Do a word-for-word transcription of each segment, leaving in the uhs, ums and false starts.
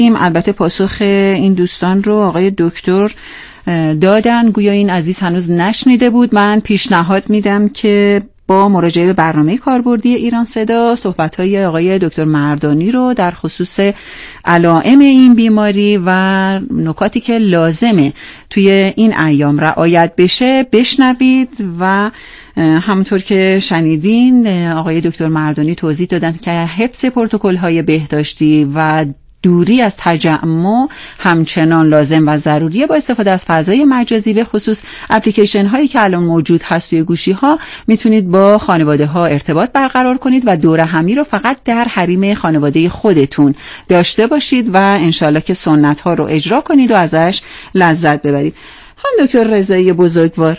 البته پاسخ این دوستان رو آقای دکتر دادن، گویا این عزیز هنوز نشنیده بود. من پیشنهاد میدم که با مراجعه به برنامه کاربردی ایران صدا صحبت‌های آقای دکتر مردانی رو در خصوص علائم این بیماری و نکاتی که لازمه توی این ایام رعایت بشه بشنوید. و همونطور که شنیدین آقای دکتر مردانی توضیح دادن که حفظ پروتکل‌های بهداشتی و دوری از تجمع همچنان لازم و ضروریه. با استفاده از فضای مجازی به خصوص اپلیکیشن هایی که الان موجود هست توی گوشی ها میتونید با خانواده ها ارتباط برقرار کنید و دوره همی رو فقط در حریم خانواده خودتون داشته باشید و انشالله که سنت ها رو اجرا کنید و ازش لذت ببرید. هم دکتر رضایی بزرگوار،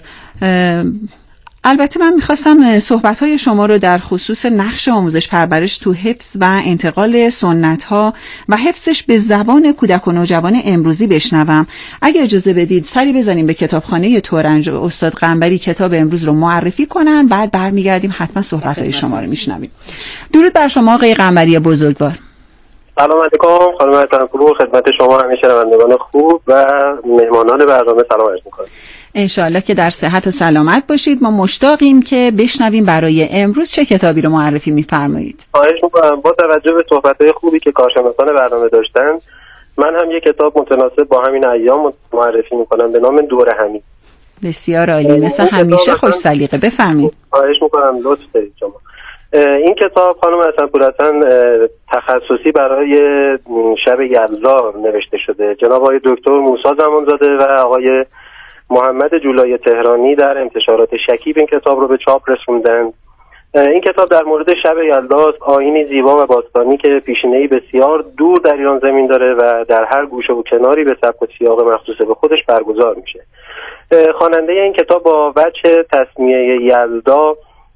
البته من میخواستم صحبت‌های شما رو در خصوص نقش آموزش پرورش تو حفظ و انتقال سنت‌ها و حفظش به زبان کودک و نوجوان امروزی بشنوم. اگه اجازه بدید سری بزنیم به کتابخانه تورنج و استاد قنبری کتاب امروز رو معرفی کنن، بعد برمیگردیم حتما صحبت‌های شما رو میشنویم. درود بر شما آقای قنبری بزرگوار. سلام علیکم خانم تنکرو، خدمت شما همه شنوندگان خوب و مهمانان برنامه سلام عرض می‌کنم. انشالله که در صحت و سلامت باشید. ما مشتاقیم که بشنویم برای امروز چه کتابی رو معرفی می‌فرمایید. خواهش می‌کنم. با توجه به صحبت‌های خوبی که کارشناسان برنامه داشتن، من هم یک کتاب متناسب با همین ایام معرفی می‌کنم به نام دوره همی. بسیار عالی، مثل همیشه خوش سلیقه. بفرمایید. خواهش می‌کنم، لطف دارید شما. این کتاب خانم حسن‌پور تخصصی برای شب یلدا نوشته شده. جناب آقای دکتر موسی زمانزاده و آقای محمد جولای تهرانی در انتشارات شکیب این کتاب رو به چاپ رسوندن. این کتاب در مورد شب یلدا آیینی زیبا و باستانی که پیشینه‌ای بسیار دور در ایران زمین داره و در هر گوشه و کناری به سبک و سیاق مخصوص به خودش برگزار میشه. خواننده این کتاب با وجه تسمیه یلدا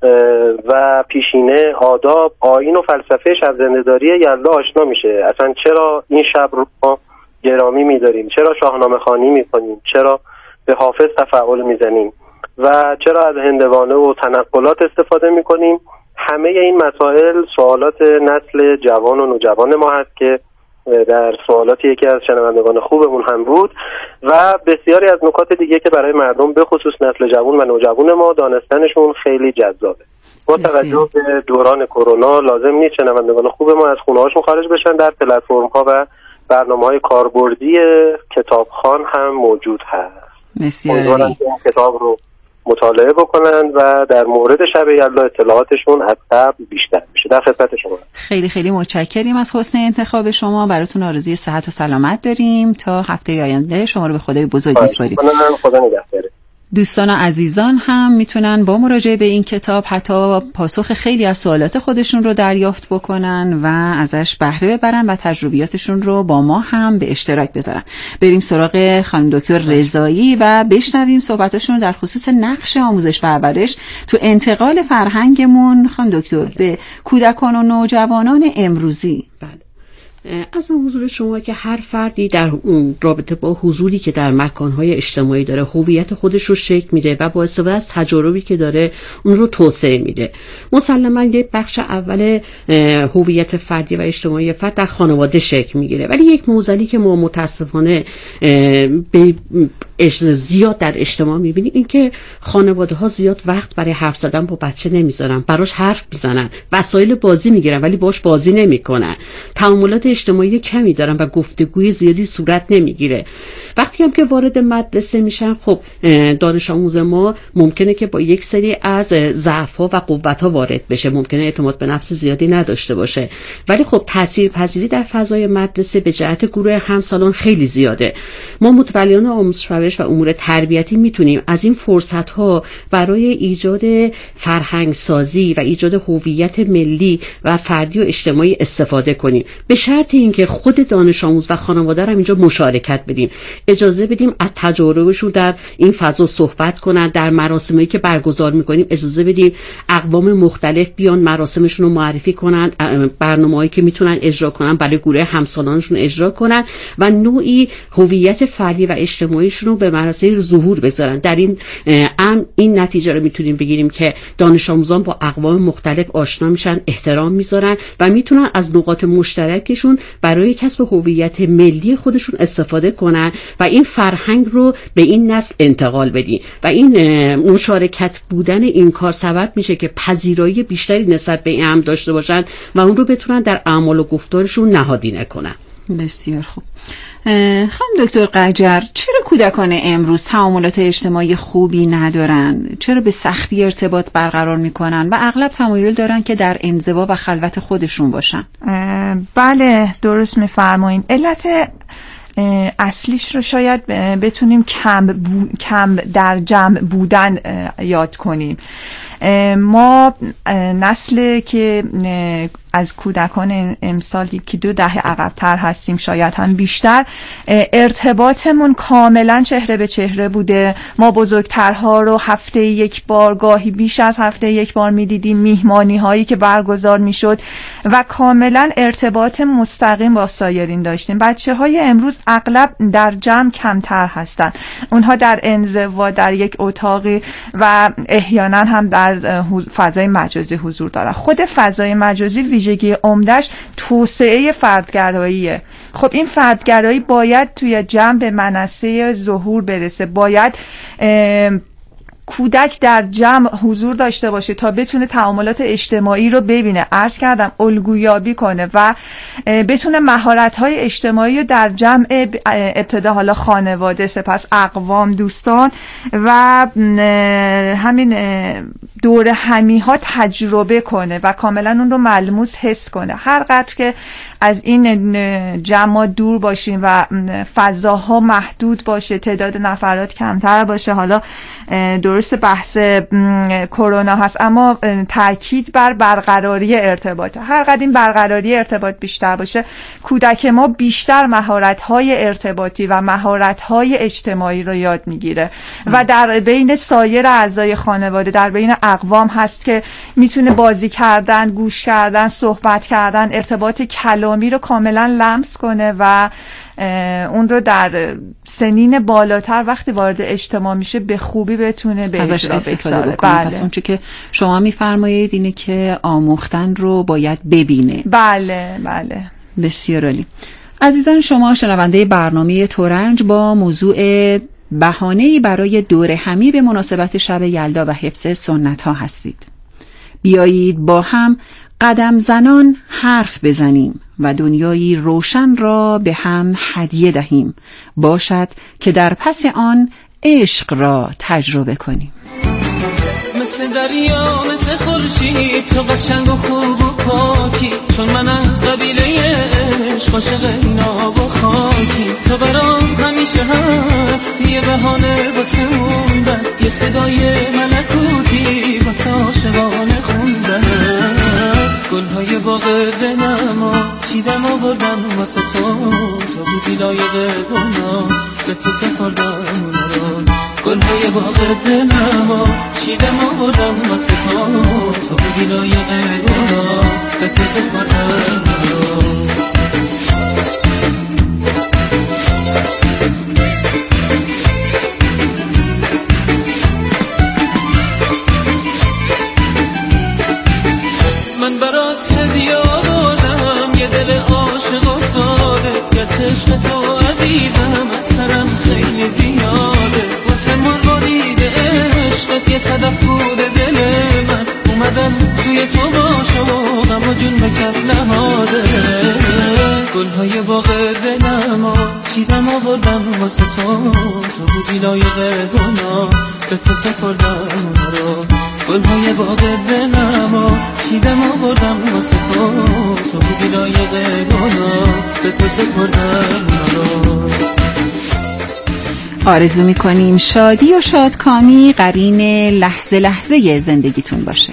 و پیشینه، آداب، آیین و فلسفه شب زنده‌داری یلدا آشنا میشه. اصلا چرا این شب رو ما گرامی می‌داریم، چرا شاهنامه خوانی می‌کنیم، چرا به حافظ تفعال می‌زنیم و چرا از هندوانه و تنقلات استفاده می‌کنیم. همه این مسائل سوالات نسل جوان و نوجوان ما هست که در سوالات یکی از شنوندگان خوبمون هم بود و بسیاری از نکات دیگه که برای مردم به خصوص نسل جوان و نوجوان ما دانستنشون خیلی جذابه. با توجه به دوران کرونا لازم نیست شنوندگان خوب ما از خونه‌هاشون خارج بشن. در پلتفرم‌ها و برنامه‌های کاربردی کتابخوان هم موجود هست. بسیار عالی. کتاب رو مطالعه بکنن و در مورد شب یلدا اطلاعاتشون از قبل بیشتر میشه. در خدمت شما. خیلی خیلی متشکریم از حسن انتخاب شما. براتون آرزوی صحت و سلامت داریم تا هفته آینده. شما رو به خدای بزرگ میسپاریم. خدا نگهداره. دوستان و عزیزان هم میتونن با مراجعه به این کتاب حتی پاسخ خیلی از سوالات خودشون رو دریافت بکنن و ازش بهره ببرن و تجربیاتشون رو با ما هم به اشتراک بذارن. بریم سراغ خانم دکتر رضایی و بشنویم صحبتاشون رو در خصوص نقش آموزش پرورش تو انتقال فرهنگمون خانم دکتر به کودکان و نوجوانان امروزی. بله. از حضور شما که هر فردی در اون رابطه با حضوری که در مکانهای اجتماعی داره هویت خودش رو شکل میده و با استفاده از تجاربی که داره اون رو توسعه میده. مسلماً یه بخش اول هویت فردی و اجتماعی فرد در خانواده شکل میگیره، ولی یک موزلی که ما متاسفانه به زیاد در اجتماع میبینیم این که خانواده ها زیاد وقت برای حرف زدن با بچه نمیذارن، براش حرف میزنن، وسایل بازی میگیرن ولی باش بازی نمیکنن، تعاملات اجتماعی کمی دارن و گفتگوی زیادی صورت نمیگیره. وقتی هم که وارد مدرسه میشن، خب دانش آموز ما ممکنه که با یک سری از ضعف‌ها و قوت‌ها وارد بشه، ممکنه اعتماد به نفس زیادی نداشته باشه، ولی خب تاثیرپذیری در فضای مدرسه به جهت گروه همسالان خیلی زیاده. ما متولیان آموزش و امور تربیتی میتونیم از این فرصت‌ها برای ایجاد فرهنگ سازی و ایجاد هویت ملی و فردی و اجتماعی استفاده کنیم، به شرط اینکه خود دانش آموز و خانواده را اینجا مشارکت بدیم، اجازه بدیم از تجاربشون در این فضا صحبت کنن. در مراسمی که برگزار میکنیم اجازه بدیم اقوام مختلف بیان مراسمشون رو معرفی کنن، برنامه‌هایی که میتونن اجرا کنن برای گروه همسالانشون اجرا کنن و نوعی هویت فردی و اجتماعیشون رو رو به مرحله ظهور بذارن. در این ام این نتیجه رو میتونیم بگیریم که دانش آموزان با اقوام مختلف آشنا میشن، احترام میذارن و میتونن از نقاط مشترکشون برای کسب هویت ملی خودشون استفاده کنن و این فرهنگ رو به این نسل انتقال بدین و این مشارکت بودن این کار سبب میشه که پذیرایی بیشتری نسبت به این ام داشته باشن و اون رو بتونن در اعمال و گفتارشون نهادینه کنن. بسیار خوب. خانم دکتر قجر، چرا کودکان امروز تعاملات اجتماعی خوبی ندارن؟ چرا به سختی ارتباط برقرار میکنن و اغلب تمایل دارن که در انزوا و خلوت خودشون باشن؟ بله درست میفرمایین. علت اصلیش رو شاید بتونیم کم, بو، کم در جمع بودن یاد کنیم. ما نسل که از کودکان امسال که دو دهه عقب‌تر هستیم، شاید هم بیشتر، ارتباطمون کاملا چهره به چهره بوده. ما بزرگترها رو هفته یک بار، گاهی بیش از هفته یک بار میدیدیم، میهمانی هایی که برگزار میشد و کاملا ارتباط مستقیم با سایرین داشتیم. بچه های امروز اغلب در جمع کمتر هستن، اونها در انزوا در یک اتاقی و احیانا هم در فضای مجازی حضور دارن. خود فضای مجازی ویژگی عمده‌اش توسعه فردگراییه. خب این فردگرایی باید توی جمع به منصه ظهور برسه، باید کودک در جمع حضور داشته باشه تا بتونه تعاملات اجتماعی رو ببینه، عرض کردم الگویابی کنه و بتونه مهارت‌های اجتماعی رو در جمع ابتدا حالا خانواده، سپس اقوام، دوستان و همین دور همی‌ها تجربه کنه و کاملا اون رو ملموس حس کنه. هر قدر که از این جمع دور باشیم و فضاها محدود باشه، تعداد نفرات کمتر باشه، حالا درست بحث کرونا هست اما تاکید بر برقراری ارتباط. هر قدر این برقراری ارتباط بیشتر باشه، کودک ما بیشتر مهارت‌های ارتباطی و مهارت‌های اجتماعی رو یاد میگیره و در بین سایر اعضای خانواده، در بین اقوام هست که میتونه بازی کردن، گوش کردن، صحبت کردن، ارتباط کلامی رو کاملا لمس کنه و اون رو در سنین بالاتر وقتی وارد اجتماع میشه به خوبی بتونه به ازش استفاده بکنه. بله. پس اون چه که شما میفرمایید اینه که آموختن رو باید ببینه. بله بله. بسیار عالی. عزیزان، شما شنونده برنامه ترنج با موضوع بهانه‌ای برای دور همی به مناسبت شب یلدا و حفظ سنت ها هستید. بیایید با هم قدم زنان حرف بزنیم و دنیایی روشن را به هم هدیه دهیم، باشد که در پس آن عشق را تجربه کنیم. مثل دریا، مثل خورشید، تو قشنگ و خوب و پاکی، چون من از قبیله عشق عاشق این آب و خاکی. تو برام همیشه هستی، یه بهانه واسه موندن، یه صدای ملکوتی واسه عاشقانه خوندن. گلهای باغ دلمو چیدم و بردم واسه تو، تو بودی لایق گنا، به تو سپردم اونا رو. گلهای باغ دلمو چیدم و بردم واسه تو، تو بودی لایق گنا، به تو سپردم اونا رو. من برات هدیه آوردم، یه دل عاشق و ساده، گر عشق تو عزیزم از سرم خیلی زیاده. واسه مروارید عشقت یه صدف بود دل من، اومدم توی تو باشم و جون به کف نهاده. گلهای باغ دلمو چیدم و بردم واسه تو، تو بودی لایق گنا، به تو سپردم اونا رو. گلهای باغ دلمو چیدم و بردم واسه تو، تو بودی لایق گنا، به تو سپردم اونا رو. آرزو میکنیم شادی و شادکامی قرین لحظه لحظه زندگیتون باشه.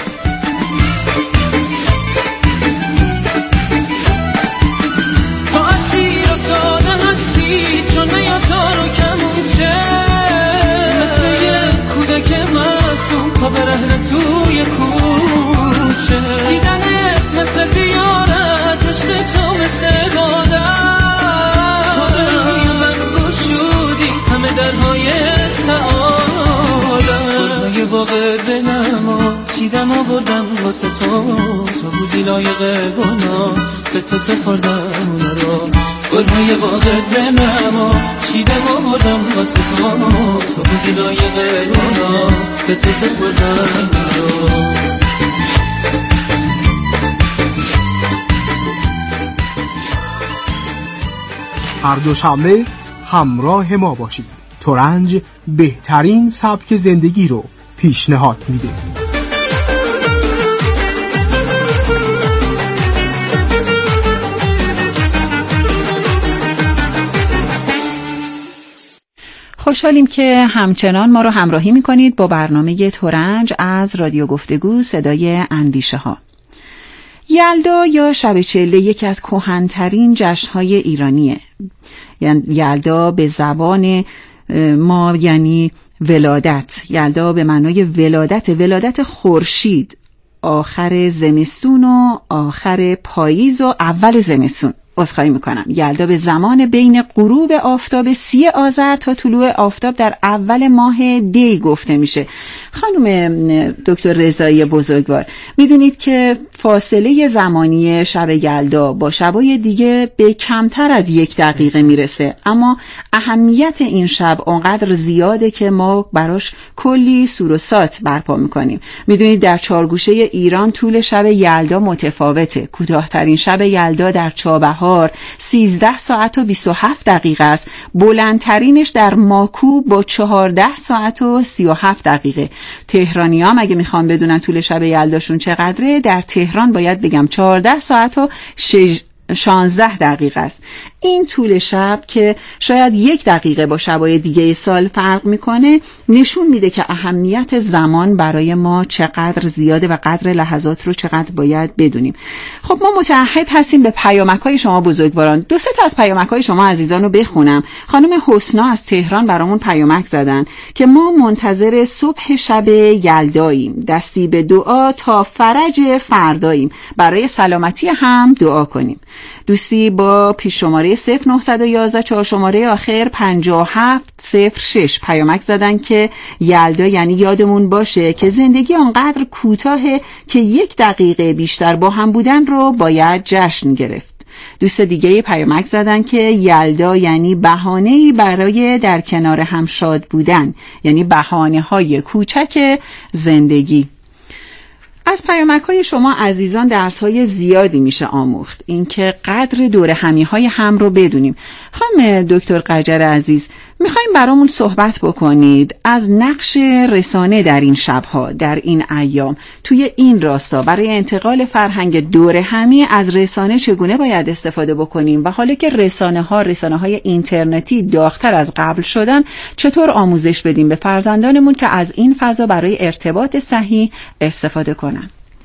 تو اسیر و ساده هستی، چون نیا تارو کمونچه، مثل یه کودک معصوم پا برهنه توی کوچه. دیدنت مثل زیارت، عشق تو مثل عبادت، تو به روی من گشودی، همه در باغ دلم و چیدم آوردم واسه تو، تو بودی لایق گناه به تو سپردم اونا رو. گلهای باغ دلم و چیدم آوردم واسه تو، تو بودی لایق گناه به تو سپردم اونا رو. هر دوشنبه همراه ما باشید. ترنج بهترین سبک زندگی رو پیشنهاد میده. خوشحالیم که همچنان ما رو همراهی میکنید با برنامه ترنج از رادیو گفتگو صدای اندیشه ها. یلدا یا شب چله یکی از کهن‌ترین جشن‌های ایرانیه. یعنی یلدا به زبان ما یعنی ولادت. یلدا به معنای ولادت، ولادت خورشید، آخر زمستون و آخر پاییز و اول زمستون. عذرخواهی میکنم. یلدا به زمان بین غروب آفتاب سی آذر تا طلوع آفتاب در اول ماه دی گفته میشه. خانم دکتر رضایی بزرگوار، میدونید که فاصله زمانی شب یلدا با شبای دیگه به کمتر از یک دقیقه میرسه، اما اهمیت این شب اونقدر زیاده که ما براش کلی سور و سات برپا میکنیم. میدونید در چارگوشه ایران طول شب یلدا متفاوته. کوتاه‌ترین شب یلدا در چابهار سیزده ساعت و بیست و هفت دقیقه است. بلندترینش در ماکو با چهارده ساعت و سی و هفت دقیقه. تهرانی هم اگه میخوان بدونن طول شب یلداشون چقدره، در تهران باید بگم چهارده ساعت و شانزده دقیقه است. این طول شب که شاید یک دقیقه با شبای دیگه سال فرق میکنه نشون میده که اهمیت زمان برای ما چقدر زیاده و قدر لحظات رو چقدر باید بدونیم. خب ما متعهد هستیم به پیامک‌های شما بزرگواران. دو سه تا از پیامک‌های شما عزیزان رو بخونم. خانم حسنا از تهران برامون پیامک زدن که ما منتظر صبح شب یلداییم. دستی به دعا تا فرج فرداییم. برای سلامتی هم دعا کنیم. دوستی با پیش شماره صفر نه یک یک چهار شماره آخر پنجاه و هفت صفر شش پیامک زدن که یلدا یعنی یادمون باشه که زندگی آنقدر کوتاهه که یک دقیقه بیشتر با هم بودن رو باید جشن گرفت. دوست دیگه پیامک زدن که یلدا یعنی بهانه‌ای برای در کنار هم شاد بودن، یعنی بهانه‌های کوچک زندگی. از پیامک‌های شما عزیزان درس‌های زیادی میشه آموخت. اینکه قدر دور همی‌های هم رو بدونیم. خانم دکتر قجر عزیز، میخوایم برامون صحبت بکنید از نقش رسانه در این شب‌ها، در این ایام، توی این راستا برای انتقال فرهنگ دور همی از رسانه چگونه باید استفاده بکنیم و حالا که رسانه‌ها، رسانه‌های اینترنتی داغ‌تر از قبل شدن، چطور آموزش بدیم به فرزندانمون که از این فضا برای ارتباط صحیح استفاده کنن؟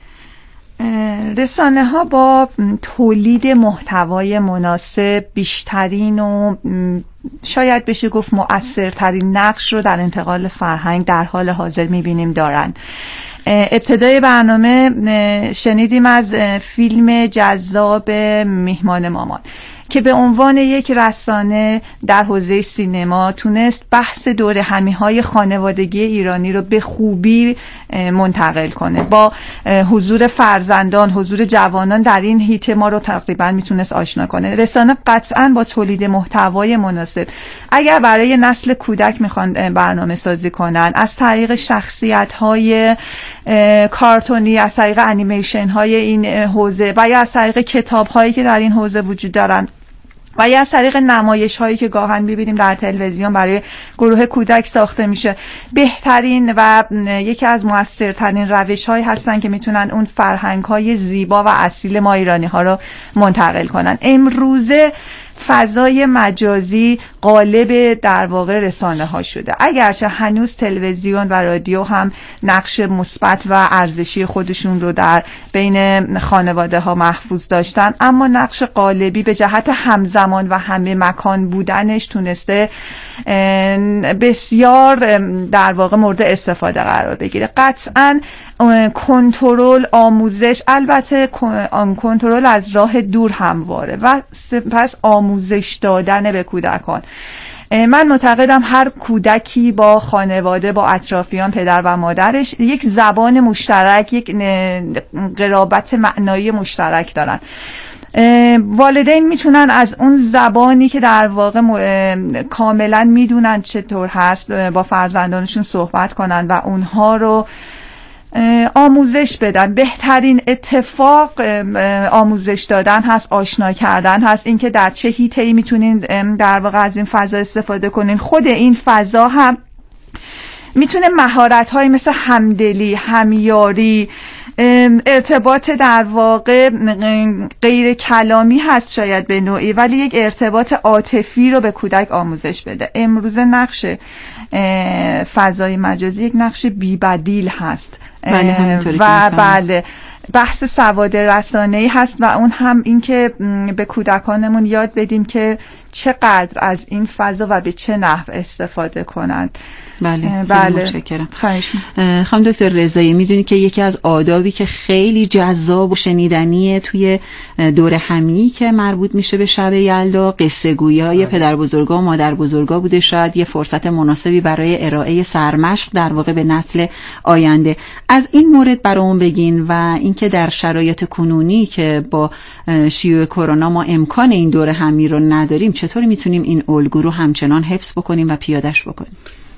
رسانه ها با تولید محتوای مناسب بیشترین و شاید بشه گفت مؤثرترین نقش رو در انتقال فرهنگ در حال حاضر میبینیم دارن. ابتدای برنامه شنیدیم از فیلم جذاب میهمان مامان که به عنوان یک رسانه در حوزه سینما تونست بحث دور همی‌های خانوادگی ایرانی رو به خوبی منتقل کنه. با حضور فرزندان، حضور جوانان در این هیته ما رو تقریبا میتونست آشنا کنه. رسانه قطعاً با تولید محتوای مناسب، اگر برای نسل کودک میخوان برنامه سازی کنن، از طریق شخصیت‌های کارتونی، از طریق انیمیشن‌های این حوزه و یا از طریق کتاب‌هایی که در این حوزه وجود دارن و یا از طریق نمایش هایی که گاهن می‌بینیم در تلویزیون برای گروه کودک ساخته میشه، بهترین و یکی از موثرترین روش هایی هستن که میتونن اون فرهنگ های زیبا و اصیل ما ایرانی ها رو منتقل کنن. امروزه فضای مجازی غالب در واقع رسانه ها شده، اگرچه هنوز تلویزیون و رادیو هم نقش مثبت و ارزشی خودشون رو در بین خانواده ها محفوظ داشتن، اما نقش غالبی به جهت همزمان و همه مکان بودنش تونسته بسیار در واقع مورد استفاده قرار بگیره. قطعاً کنترل، آموزش، البته کنترل از راه دور همواره و سپس آموزش دادن به کودکان. من معتقدم هر کودکی با خانواده، با اطرافیان، پدر و مادرش یک زبان مشترک، یک قرابت معنایی مشترک دارن. والدین میتونن از اون زبانی که در واقع کاملا میدونن چطور هست با فرزندانشون صحبت کنن و اونها رو آموزش بدن. بهترین اتفاق آموزش دادن هست، آشنا کردن هست، اینکه در چه حیطه‌ای میتونین در واقع از این فضا استفاده کنین. خود این فضا هم میتونه مهارت‌های مثل همدلی، همیاری، ارتباط در واقع غیر کلامی هست شاید به نوعی، ولی یک ارتباط عاطفی رو به کودک آموزش بده. امروزه نقش فضای مجازی یک نقش بی‌بدیل هست. بله، و بله بحث سواد رسانه‌ای هست و اون هم این که به کودکانمون یاد بدیم که چقدر از این فضا و به چه نحو استفاده کنند. بله، بله. متشکرم. خانم دکتر رضایی، میدونی که یکی از آدابی که خیلی جذاب و شنیدنیه توی دور همی که مربوط میشه به شب یلدا، قصه گویی پدر بزرگا و مادر بزرگا بوده. شاید یه فرصت مناسبی برای ارائه سرمشق در واقع به نسل آینده. از این مورد برامون بگین و اینکه در شرایط کنونی که با شیوع کرونا ما امکان این دور همی رو نداریم، چطور میتونیم این الگو رو همچنان حفظ بکنیم و پیاده‌اش بکنیم؟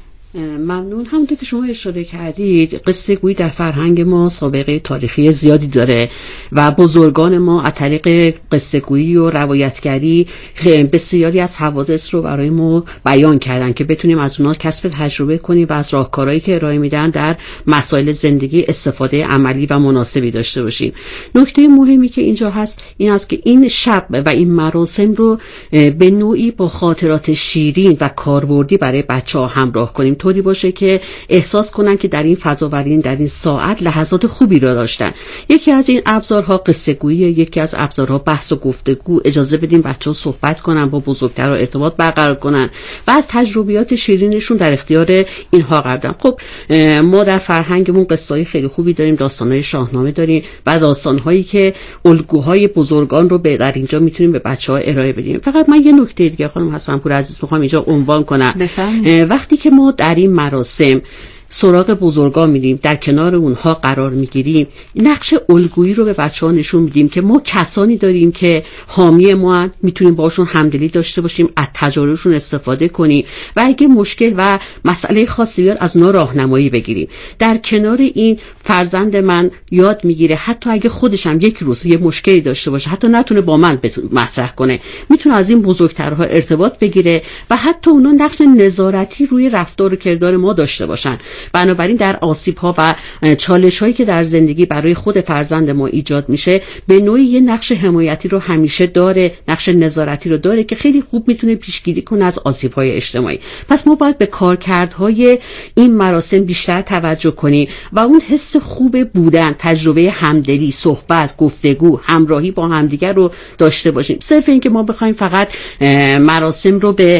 ممنون. همونطور که شما اشاره کردید، قصه گویی در فرهنگ ما سابقه تاریخی زیادی داره و بزرگان ما از طریق قصه گویی و روایتگری بسیاری از حوادث رو برای ما بیان کردن که بتونیم از اونها کسب تجربه کنیم و از راهکارهایی که ارائه میدن در مسائل زندگی استفاده عملی و مناسبی داشته باشیم. نکته مهمی که اینجا هست این است که این شب و این مراسم رو به نوعی با خاطرات شیرین و کاربردی برای بچه‌ها همراه کنیم، طوری باشه که احساس کنن که در این فضا و در این ساعت لحظات خوبی را داشتن. یکی از این ابزارها قصه گویی، یکی از ابزارها بحث و گفتگو. اجازه بدیم بچه‌ها صحبت کنن، با بزرگترها ارتباط برقرار کنن و از تجربیات شیرینشون در اختیار اینها قرار بدن. خب ما در فرهنگمون قصه‌های خیلی خوبی داریم، داستان‌های شاهنامه داریم و داستان‌هایی که الگوهای بزرگان رو در اینجا میتونیم به بچه‌ها ارائه بدیم. فقط من یه نکته دیگه خانم حسن‌پور عزیز می‌خوام اینجا عنوان کنم. وقتی که ما در این مراسم سراغ بزرگا میریم، در کنار اونها قرار میگیریم، نقش الگویی رو به بچه‌ها نشون میدیم که ما کسانی داریم که حامی ما، میتونیم باشون همدلی داشته باشیم، از تجاربشون استفاده کنیم و اگه مشکل و مسئله خاصی بیاد از اونها راهنمایی بگیریم. در کنار این فرزند من یاد میگیره حتی اگه خودش هم یک روز یه مشکلی داشته باشه، حتی نتونه با من مطرح کنه، میتونه از این بزرگترها ارتباط بگیره و حتی اونا نقش نظارتی روی رفتار و کردار ما داشته باشن. بنابراین در آسیب‌ها و چالش‌هایی که در زندگی برای خود فرزند ما ایجاد میشه، به نوعی یه نقش حمایتی رو همیشه داره، نقش نظارتی رو داره که خیلی خوب میتونه پیشگیری کنه از آسیب‌های اجتماعی. پس ما باید به کارکردهای این مراسم بیشتر توجه کنیم و اون حس خوب بودن، تجربه همدلی، صحبت، گفتگو، همراهی با همدیگر رو داشته باشیم. صرف این که ما بخوایم فقط مراسم رو به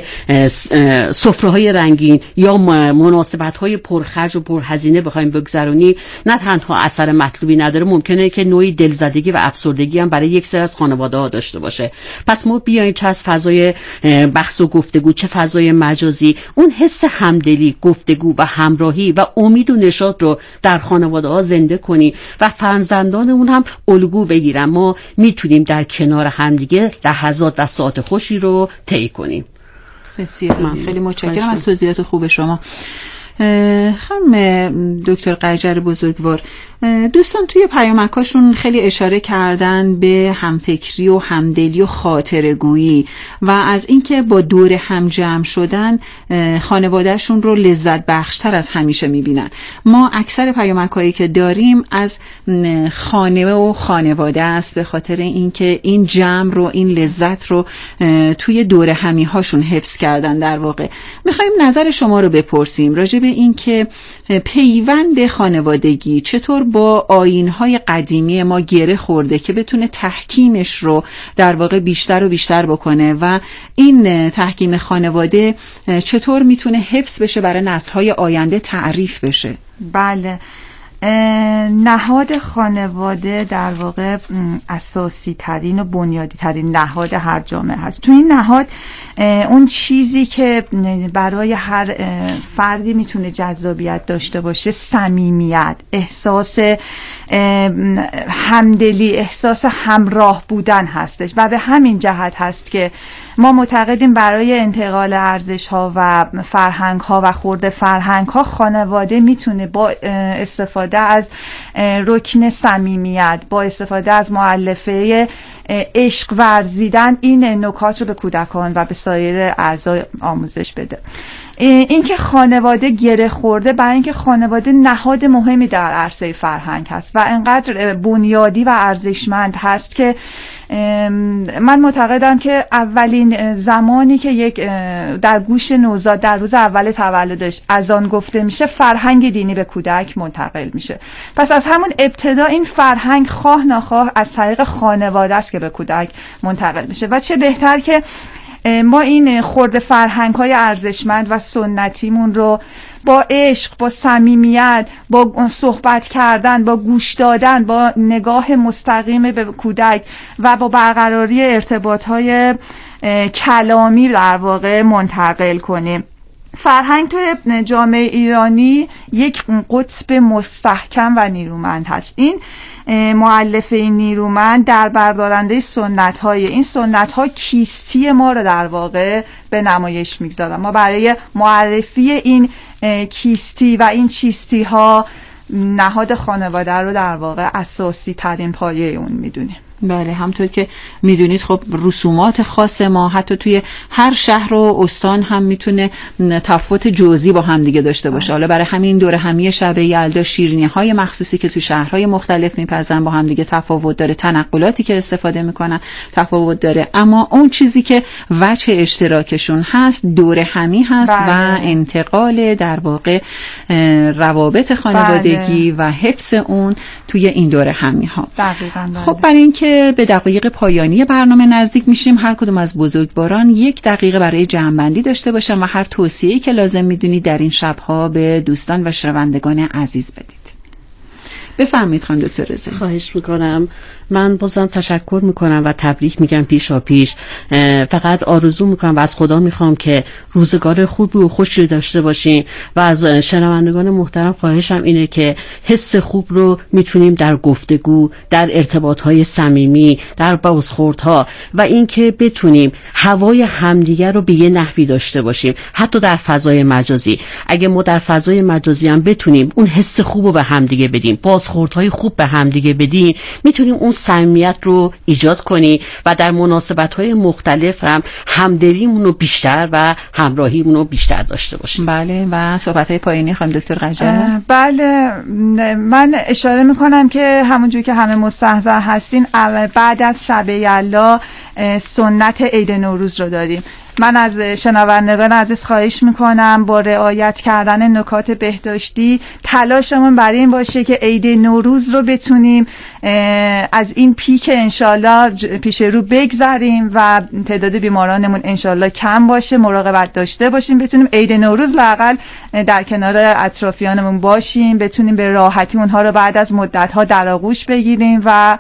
سفره‌های رنگین یا مناسبت‌های پرخرج و پرهزینه بخوایم بگذرونیم، نه تنها اثر مطلوبی نداره، ممکنه که نوعی دلزدگی و افسردگی هم برای یک سری از خانواده‌ها داشته باشه. پس ما بیایم چه از فضای بحث و گفتگو، چه فضای مجازی، اون حس همدلی، گفتگو و همراهی و امید و نشاط رو در خانواده‌ها زنده کنیم و فرزندانمون هم الگو بگیرن. ما میتونیم در کنار همدیگه لحظات و ساعات خوشی رو طی کنیم. بسیار من خیلی متشکرم از توضیحات خوب شما. خانم دکتر قیجر بزرگوار، دوستان توی پیامکاشون خیلی اشاره کردن به همفکری و همدلی و خاطره‌گویی و از اینکه با دور هم جمع شدن خانوادهشون رو لذت بخشتر از همیشه میبینن. ما اکثر پیامکایی که داریم از خانه و خانواده است، به خاطر اینکه این جمع رو، این لذت رو توی دور همی هاشون حفظ کردن. در واقع میخوایم نظر شما رو بپرسیم راجع به اینکه پیوند خانوادگی چطور با آیین‌های قدیمی ما گره خورده که بتونه تحکیمش رو در واقع بیشتر و بیشتر بکنه و این تحکیم خانواده چطور میتونه حفظ بشه، برای نسل‌های آینده تعریف بشه. بله، نهاد خانواده در واقع اساسی ترین و بنیادی ترین نهاد هر جامعه هست. تو این نهاد اون چیزی که برای هر فردی میتونه جذابیت داشته باشه صمیمیت، احساس همدلی، احساس همراه بودن هستش و به همین جهت هست که ما معتقدیم برای انتقال ارزش ها و فرهنگ ها و خورد فرهنگ ها خانواده میتونه با استفاده از رکن صمیمیت، با استفاده از مؤلفه عشق ورزیدن این نکات رو به کودکان و به سایر اعضا آموزش بده. اینکه خانواده گره خورده برای اینکه خانواده نهاد مهمی در عرصه فرهنگ هست و انقدر بنیادی و ارزشمند هست که من معتقدم که اولین زمانی که یک در گوش نوزاد در روز اول تولدش اذان گفته میشه فرهنگ دینی به کودک منتقل میشه. پس از همون ابتدا این فرهنگ خواه ناخواه از طریق خانواده است که به کودک منتقل میشه و چه بهتر که ما این خرد فرهنگ های ارزشمند و سنتیمون رو با عشق، با صمیمیت، با صحبت کردن، با گوش دادن، با نگاه مستقیم به کودک و با برقراری ارتباط های کلامی در واقع منتقل کنیم. فرهنگ توی جامعه ایرانی یک قطب مستحکم و نیرومند هست. این مؤلفه نیرومند در بردارنده سنت های این سنت ها کیستی ما رو در واقع به نمایش میگذارن. ما برای معرفی این کیستی و این چیستی ها نهاد خانواده رو در واقع اساسی ترین پایه اون میدونیم. بله، همطور که میدونید خب رسومات خاص ما حتی توی هر شهر و استان هم میتونه تفاوت جزئی با هم دیگه داشته باشه. حالا برای همین دوره همی شب یلدا شیرینی‌های مخصوصی که تو شهرهای مختلف میپزن با هم دیگه تفاوت داره، تنقلاتی که استفاده میکنن تفاوت داره، اما اون چیزی که وجه اشتراکشون هست دوره همی هست. بله. و انتقال در واقع روابط خانوادگی. بله. و حفظ اون توی این دوره همی ها. دقیقاً. بله. خب برای اینکه به دقایق پایانی برنامه نزدیک میشیم هر کدوم از بزرگواران یک دقیقه برای جمع‌بندی داشته باشن و هر توصیه‌ای که لازم میدونید در این شب‌ها به دوستان و شنوندگان عزیز بدید. بفرمایید خانم دکتر رضایی. خواهش میکنم. من بازم تشکر میکنم و تبریک میگم پیشا پیش. فقط آرزو میکنم و از خدا میخوام که روزگار خوبی و خوشی داشته باشیم و از شنوندگان محترم خواهشم اینه که حس خوب رو میتونیم در گفتگو، در ارتباطهای صمیمی، در بازخوردها و اینکه بتونیم هوای همدیگر رو به یه نحوی داشته باشیم، حتی در فضای مجازی. اگه ما در فضای مجازی هم بتونیم اون حس خوب رو به همدیگه بدیم، بازخوردهای خوب به همدیگه بدیم، میتونیم اون صمیمیت رو ایجاد کنی و در مناسبت‌های مختلف هم همدلیمون رو بیشتر و همراهیمون رو بیشتر داشته باشیم. بله. و صحبت‌های پایانی خانم دکتر قجر. بله، من اشاره میکنم که همونجوری که همه مستحضر هستین بعد از شب یلدا سنت عید نوروز رو داریم. من از شنوندگان عزیز خواهش میکنم با رعایت کردن نکات بهداشتی تلاشمون برای این باشه که عید نوروز رو بتونیم از این پیک انشالله پیش رو بگذاریم و تعداد بیمارانمون انشالله کم باشه، مراقبت داشته باشیم، بتونیم عید نوروز لااقل در کنار اطرافیانمون باشیم، بتونیم به راحتی اونها رو بعد از مدت‌ها در آغوش بگیریم و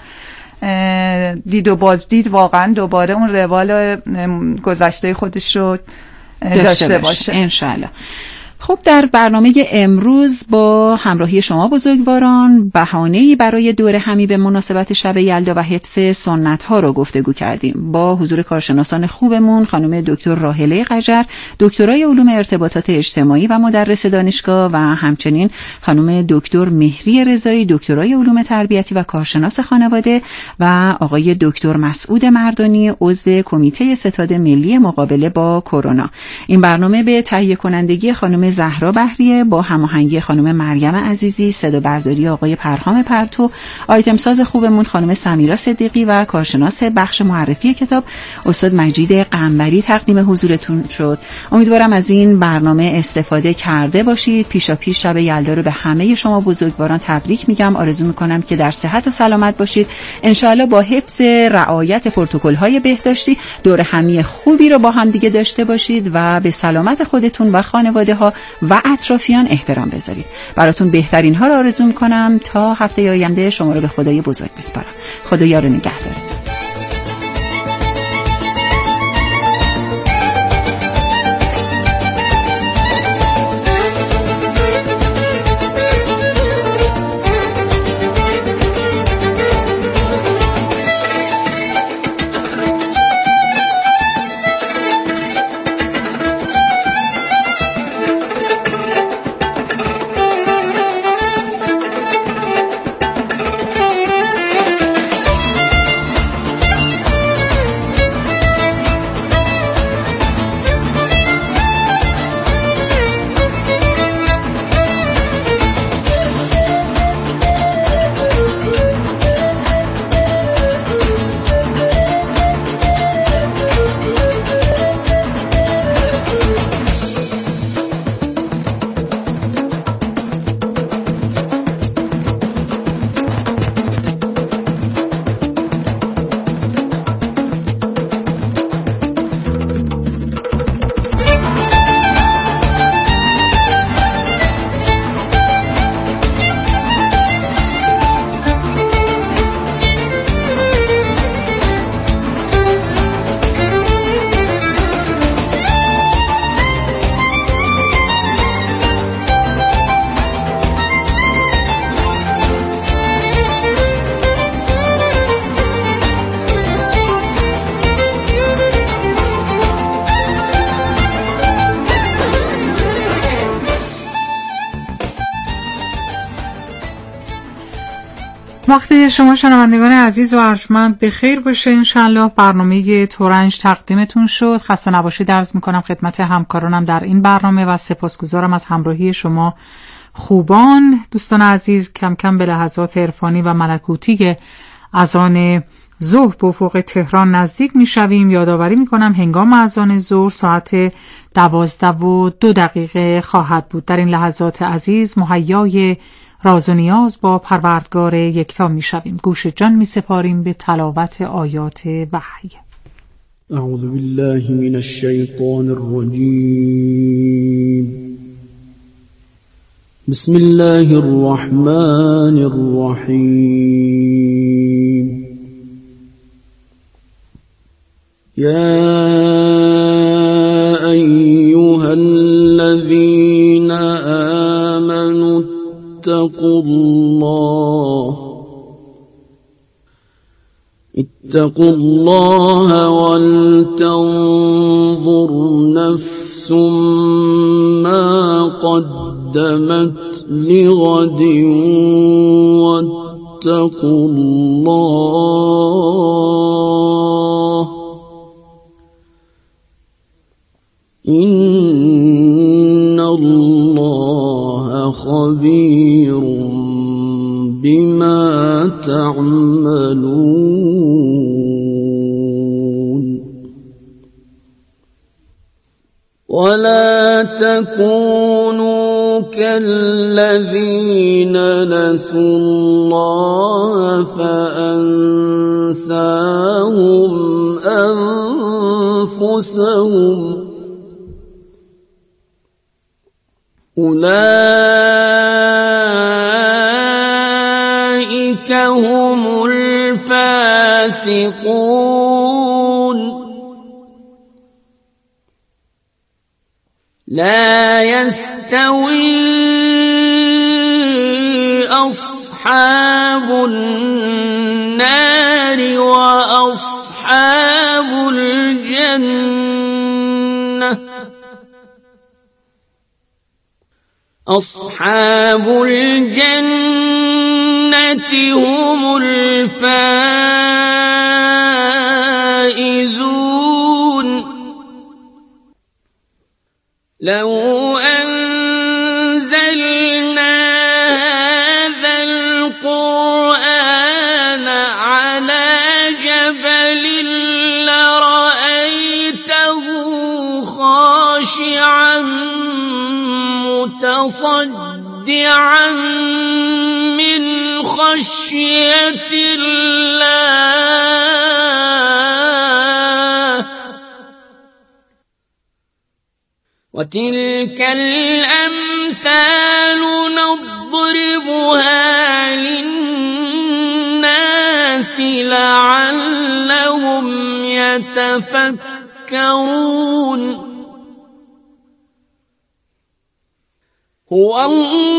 دید و بازدید واقعا دوباره اون روال گذشته خودش رو داشته باشه انشالله. خب در برنامه امروز با همراهی شما بزرگواران بهانه‌ای برای دوره همی به مناسبت شب یلدا و حفظ سنت ها رو گفتگو کردیم با حضور کارشناسان خوبمون خانم دکتر راحله قجر، دکترای علوم ارتباطات اجتماعی و مدرس دانشگاه و همچنین خانم دکتر مهری رضایی، دکترای علوم تربیتی و کارشناس خانواده و آقای دکتر مسعود مردانی، عضو کمیته ستاد ملی مقابله با کرونا. این برنامه به تهیه کنندگی خانم زهرا بهریه با هماهنگی خانم مریم عزیزی، صدا برداری آقای پرهام پرتو، آیتم ساز خوبمون خانم سمیرا صدیقی و کارشناس بخش معرفی کتاب استاد مجید قنبری تقدیم حضورتون شد. امیدوارم از این برنامه استفاده کرده باشید. پیشا پیش شب یلدا رو به همه شما بزرگواران تبریک میگم. آرزو میکنم که در صحت و سلامت باشید. انشاءالله با حفظ رعایت پروتکل‌های بهداشتی دوره همی خوبی رو با هم دیگه داشته باشید و به سلامت خودتون و خانواده ها و اطرافیان احترام بذارید. براتون بهترین ها رو آرزو میکنم. تا هفته آینده شما رو به خدای بزرگ بسپارم. خدا یار و نگهدارتون. وقتی شما شنوندگان عزیز و ارجمند به خیر باشه. انشالله برنامه ترنج تقدیمتون شد. خسته نباشید عرض میکنم خدمت همکارانم در این برنامه و سپاسگزارم از همراهی شما خوبان. دوستان عزیز، کم کم به لحظات عرفانی و ملکوتی اذان ظهر به افق تهران نزدیک میشویم. یادآوری میکنم هنگام اذان ظهر ساعت دوازده و دو دقیقه خواهد بود. در این لحظات عزیز مهیای راز و نیاز با پروردگار یکتا میشویم. گوش جان میسپاریم به تلاوت آیات وحی. اعوذ بالله من الشیطان الرجیم. بسم الله الرحمن الرحیم. یا ایها الذین آمنوا اتقوا الله اتقوا الله ولتنظر نفس ما قدمت لغد واتقوا الله إن الله خبير بما تعملون ولا تكونوا كالذين نسوا الله فأنساهم أنفسهم أولئك هم الفاسقون لا يستوي أصحاب النار وأصحاب الجنة أصحاب الجنة هم الفائزون لو أنزلنا هذا القرآن على جبل لرأيته خاشعا متصدعا من خشية الله وتلك الأمثال نضربها للناس لعلهم يتفكرون. هو الله